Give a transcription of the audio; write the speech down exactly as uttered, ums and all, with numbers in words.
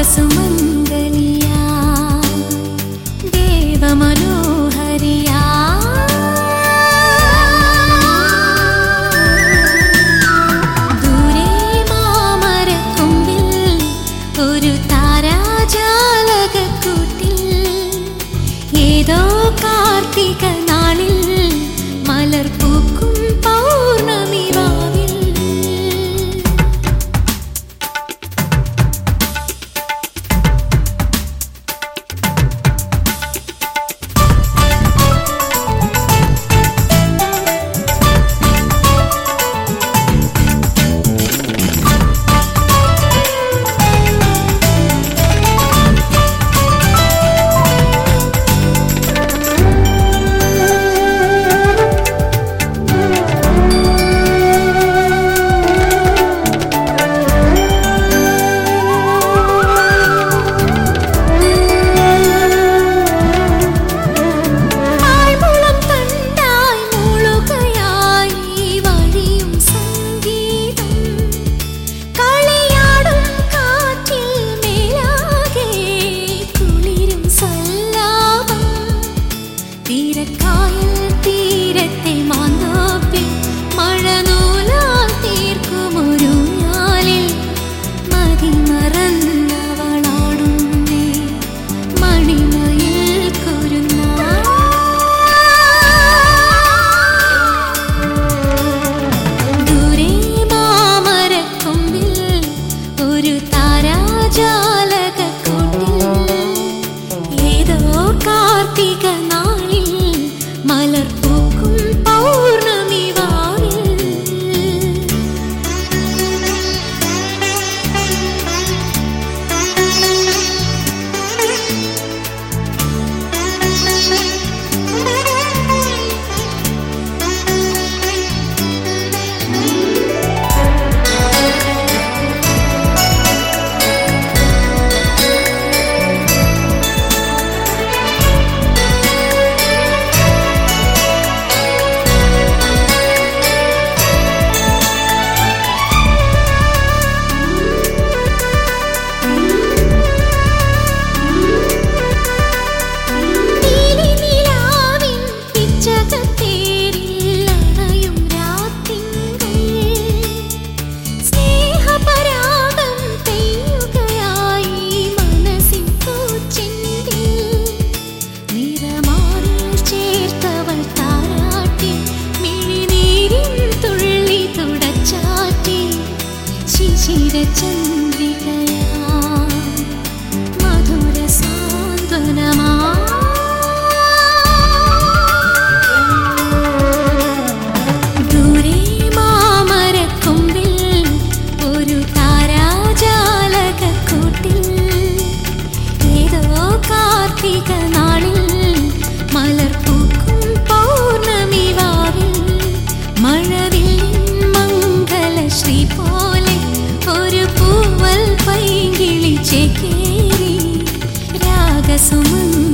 രാഗസുമംഗലിയാ ദേവമനോഹരിയാ ദൂരെ മാമരക്കൊമ്പിൽ ഒരു താരാജാലകക്കൂട്ടിൽ ഏതോ കാർത്തിക നാളിൽ മലർ പൂക്കും പൗർണമി വാവിൽ തീരത്തെ മാന്തോപ്പിൽ മഴനൂലാൽ തീർക്കുമൊരു ഞാലിൽ മതിമറന്നവളാടുന്നേ മണിമയിൽ കുരുന്ന ദൂരെ മാമരക്കൊമ്പിൽ ഒരു താരാജാലകക്കൂട്ടിൽ ഏതോ കാർത്തിക നാളിൽ മലർ പൂക്കും പൗർണമി വാവിൽ ചന്ദ്രികയാ മധുര സാന്ത്വനമാ ദൂരെ മാമരക്കൊമ്പിൽ ഒരു താരാജാലകക്കൂട്ടിൽ ഏതോ കാർത്തിക നാളിൽ മലർ പൂക്കും പൗർണമി വാവിൽ മഴവില്ലിൻ മംഗലശ്രീ പോലെ ഒരു പൂവൽ പൈങ്കിളി ചേക്കേറി രാഗസുമംഗലിയാ